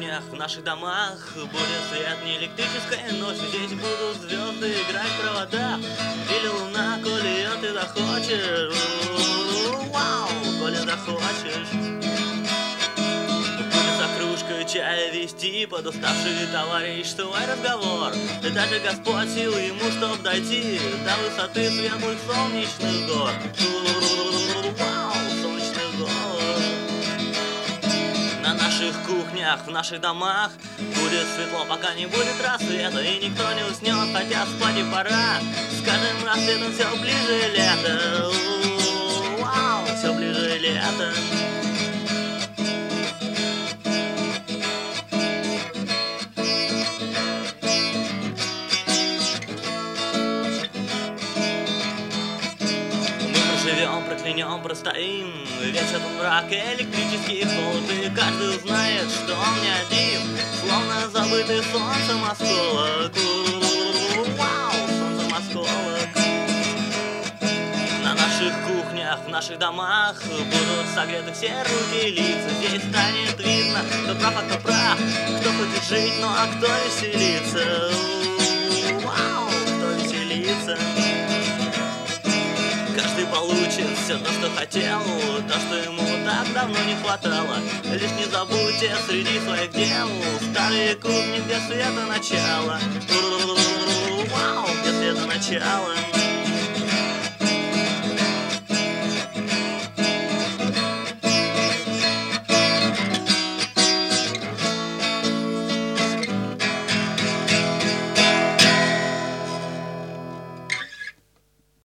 кухнях, в наших домах будет свет, не электрическая ночь. Здесь будут звезды играть провода, или луна, коли ее ты захочешь. Вау, коли захочешь. Будет за кружкой чая вести под уставший товарищ свой разговор. И даже Господь сил ему, чтоб дойти до высоты светлых солнечных гор. Вау, солнечных гор. На наших кухнях, в наших домах будет светло, пока не будет рассвета, и никто не уснет, хотя спать и пора. С каждым рассветом все ближе лето. Вау, все ближе лето. Живем, проклянем, простоим, весь этот мрак электрический холод, и каждый узнает, что он не один, словно забытый солнцем осколок. Вау, солнцем осколок. На наших кухнях, в наших домах будут согреты все руки и лица. Здесь станет видно, кто прав, а кто прав, кто хочет жить, ну а кто веселится. Вау, кто веселится. Каждый получит все то, что хотел, то, что ему так давно не хватало. Лишь не забудьте среди своих дел старые кухни, где света начало. Вау, где света начало.